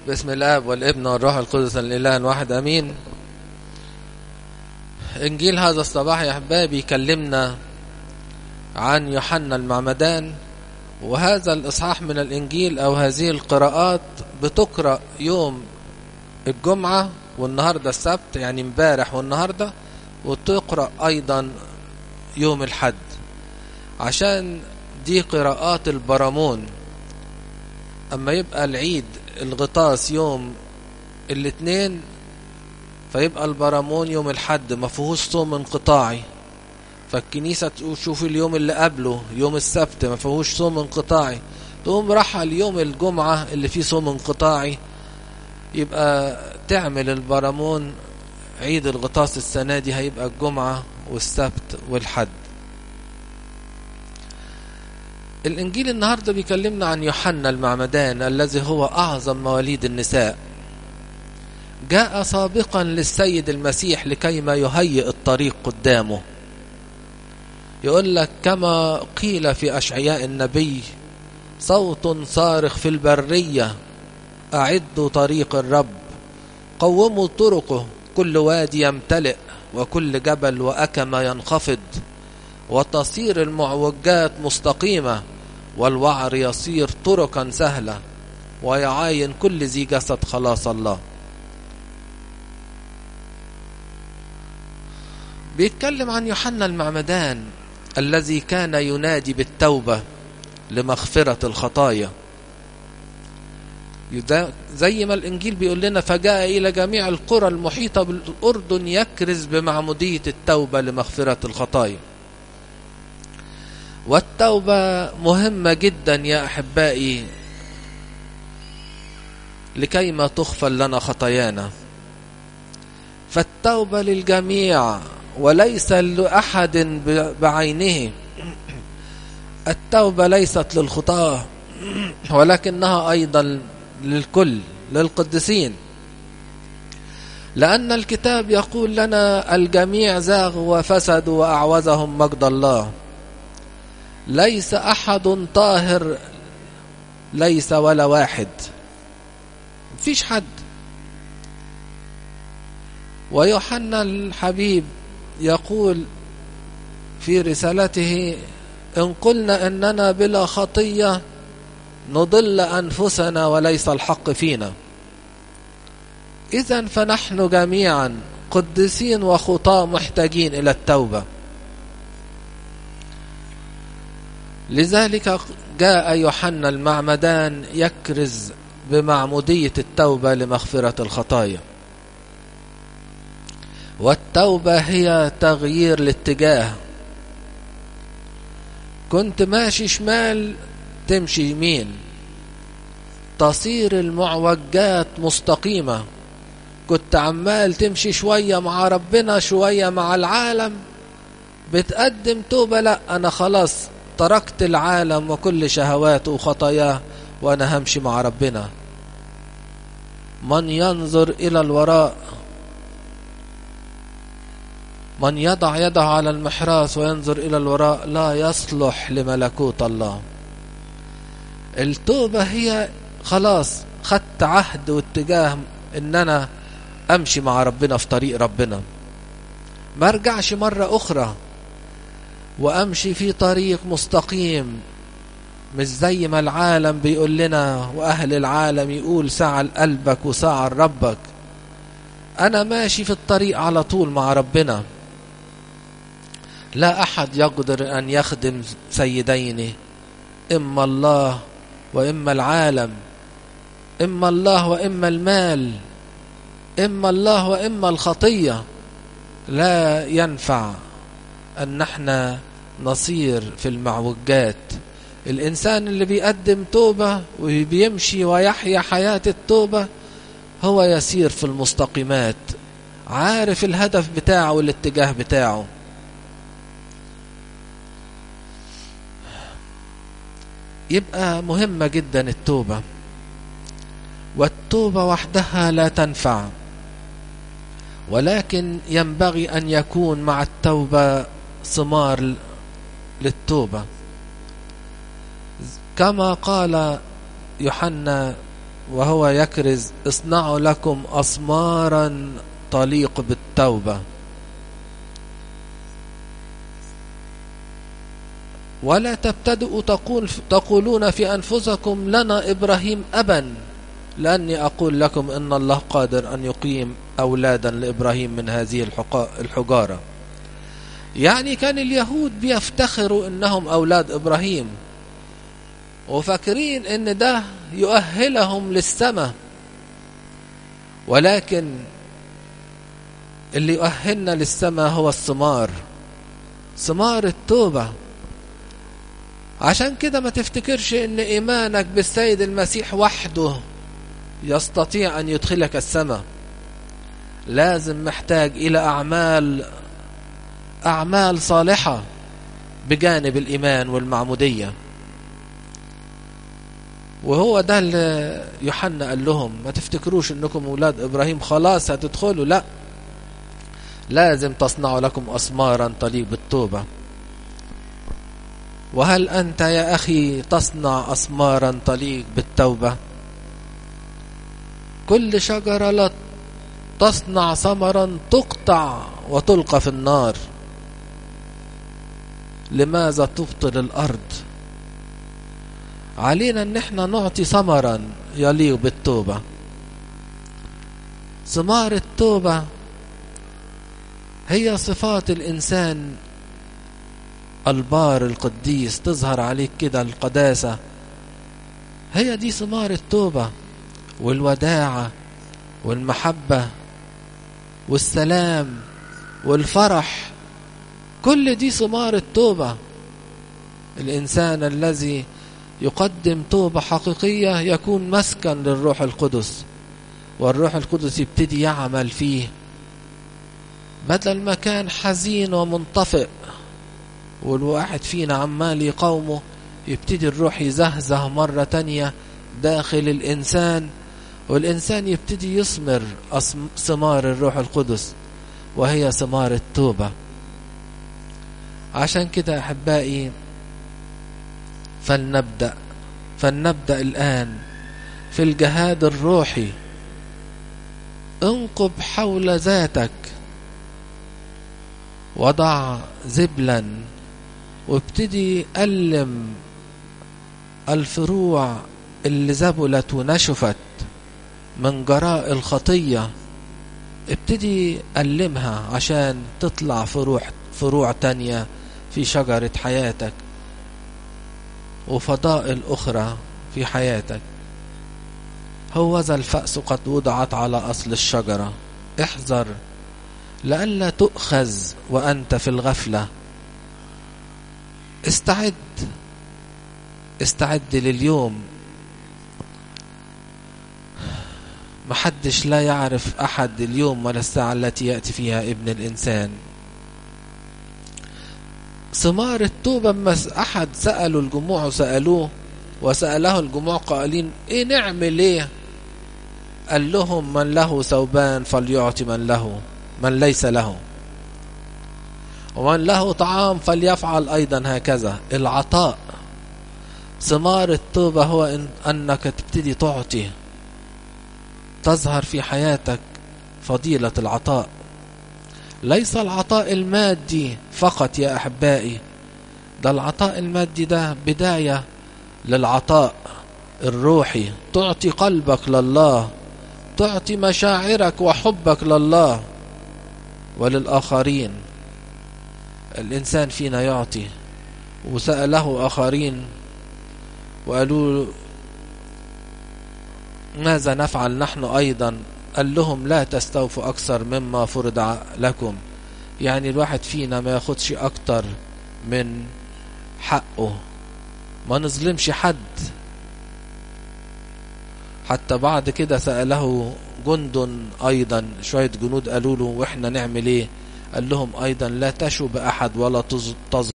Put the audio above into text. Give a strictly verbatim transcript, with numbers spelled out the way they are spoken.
باسم الآب والابن والروح القدس الإله الواحد أمين. إنجيل هذا الصباح يا أحبابي يكلمنا عن يوحنا المعمدان، وهذا الإصحاح من الإنجيل أو هذه القراءات بتقرأ يوم الجمعة والنهاردة السبت، يعني امبارح والنهاردة، وتقرأ أيضا يوم الحد، عشان دي قراءات البرامون. أما يبقى العيد الغطاس يوم الاثنين فيبقى البرامون يوم الحد، ما فيهوش صوم انقطاعي. فالكنيسة تشوف اليوم اللي قبله يوم السبت ما فيهوش صوم انقطاعي، تقوم راحة اليوم الجمعة اللي فيه صوم انقطاعي، يبقى تعمل البرامون عيد الغطاس السنة دي هيبقى الجمعة والسبت والحد. الإنجيل النهاردة بيكلمنا عن يوحنا المعمدان الذي هو أعظم مواليد النساء. جاء سابقا للسيد المسيح لكيما يهيئ الطريق قدامه. يقول لك كما قيل في أشعياء النبي: صوت صارخ في البرية، أعدوا طريق الرب، قوموا طرقه، كل وادي يمتلئ وكل جبل وأكمة ينخفض، وتصير المعوجات مستقيمة، والوعر يصير طرقا سهلة، ويعاين كل ذي جسد خلاص الله. بيتكلم عن يوحنا المعمدان الذي كان ينادي بالتوبة لمغفرة الخطايا، زي ما الإنجيل بيقول لنا: فجاء إلى جميع القرى المحيطة بالأردن يكرز بمعمودية التوبة لمغفرة الخطايا. والتوبة مهمة جدا يا أحبائي لكيما تغفر لنا خطايانا. فالتوبة للجميع وليس لأحد بعينه. التوبة ليست للخطاة ولكنها أيضا للكل، للقديسين، لأن الكتاب يقول لنا: الجميع زاغوا وفسدوا وأعوزهم مجد الله. ليس أحد طاهر، ليس ولا واحد، مفيش حد. ويوحنا الحبيب يقول في رسالته: إن قلنا إننا بلا خطية نضل أنفسنا وليس الحق فينا. إذن فنحن جميعا قديسين وخطاة محتاجين إلى التوبة. لذلك جاء يوحنا المعمدان يكرز بمعمودية التوبة لمغفرة الخطايا. والتوبة هي تغيير الاتجاه. كنت ماشي شمال تمشي يمين، تصير المعوجات مستقيمة. كنت عمال تمشي شوية مع ربنا شوية مع العالم، بتقدم توبة: لا، أنا خلاص تركت العالم وكل شهواته وخطاياه وأنا همشي مع ربنا. من ينظر إلى الوراء، من يضع يده على المحراث وينظر إلى الوراء لا يصلح لملكوت الله. التوبة هي خلاص خدت عهد واتجاه إن أنا أمشي مع ربنا في طريق ربنا، ما ارجعش مرة أخرى وأمشي في طريق مستقيم، مش زي ما العالم بيقول لنا وأهل العالم يقول: ساعة لقلبك وساعة لربك. أنا ماشي في الطريق على طول مع ربنا. لا أحد يقدر أن يخدم سيدين، إما الله وإما العالم، إما الله وإما المال، إما الله وإما الخطية. لا ينفع أن نحن نصير في المعوجات. الإنسان اللي بيقدم توبة وبيمشي ويحيا حياة التوبة هو يسير في المستقيمات، عارف الهدف بتاعه والاتجاه بتاعه. يبقى مهمة جدا التوبة، والتوبة وحدها لا تنفع، ولكن ينبغي أن يكون مع التوبة ثمار للتوبة، كما قال يوحنا وهو يكرز: اصنعوا لكم أسمارا تليق بالتوبة، ولا تبتدئوا تقول تقولون في أنفسكم: لنا إبراهيم أبا، لأني أقول لكم إن الله قادر أن يقيم أولادا لإبراهيم من هذه الحجارة. يعني كان اليهود بيفتخروا إنهم أولاد إبراهيم، وفاكرين إن ده يؤهلهم للسماء، ولكن اللي يؤهلنا للسماء هو الثمار، ثمار التوبة. عشان كده ما تفتكرش إن إيمانك بالسيد المسيح وحده يستطيع أن يدخلك السماء. لازم محتاج إلى أعمال أعمال صالحة بجانب الإيمان والمعمودية. وهو ده اللي يوحنا قال لهم: ما تفتكروش انكم اولاد ابراهيم خلاص هتدخلوا، لا، لازم تصنعوا لكم اسمارا تليق بالتوبة. وهل انت يا اخي تصنع اسمارا تليق بالتوبة؟ كل شجرة لا تصنع ثمرا تقطع وتلقى في النار. لماذا تبطل الارض؟ علينا ان احنا نعطي ثمرا يليق بالتوبة. ثمار التوبة هي صفات الانسان البار القديس، تظهر عليك كده القداسة، هي دي ثمار التوبة، والوداعة والمحبة والسلام والفرح، كل دي ثمار التوبة. الانسان الذي يقدم توبة حقيقية يكون مسكن للروح القدس، والروح القدس يبتدي يعمل فيه، بدل ما كان حزين ومنطفئ والواحد فينا عمال يقاومه، يبتدي الروح يزهزه مرة تانية داخل الإنسان، والإنسان يبتدي يثمر ثمار الروح القدس، وهي ثمار التوبة. عشان كده أحبائي فلنبدأ فلنبدأ الآن في الجهاد الروحي. انقب حول ذاتك، وضع زبلا، وابتدي ألم الفروع اللي زبلت ونشفت من جراء الخطية، ابتدي ألمها عشان تطلع فروع فروع تانية في شجرة حياتك وفضائل أخرى في حياتك. هوذا الفأس قد وضعت على أصل الشجرة، احذر لئلا تؤخذ وأنت في الغفلة. استعد استعد لليوم. محدش لا يعرف أحد اليوم ولا الساعة التي يأتي فيها ابن الإنسان. ثمار التوبة، ما أحد سألوا الجموع وسألوه وسأله الجموع قائلين: إيه نعمل إيه؟ قال لهم: من له ثوبان فليعطي من له من ليس له، ومن له طعام فليفعل أيضا هكذا. العطاء، ثمار التوبة هو إن أنك تبتدي تعطي، تظهر في حياتك فضيلة العطاء. ليس العطاء المادي فقط يا أحبائي، ده العطاء المادي ده بداية للعطاء الروحي. تعطي قلبك لله، تعطي مشاعرك وحبك لله وللآخرين. الإنسان فينا يعطي، وسأله آخرين وقالوا ماذا نفعل نحن أيضا؟ قال لهم: لا تستوفوا أكثر مما فرض لكم. يعني الواحد فينا ما ياخدش أكتر من حقه، ما نظلمش حد. حتى بعد كده سأله جند أيضا، شوية جنود قالوا له: وإحنا نعمل إيه؟ قال لهم أيضا: لا تشوا بأحد ولا تظلموا.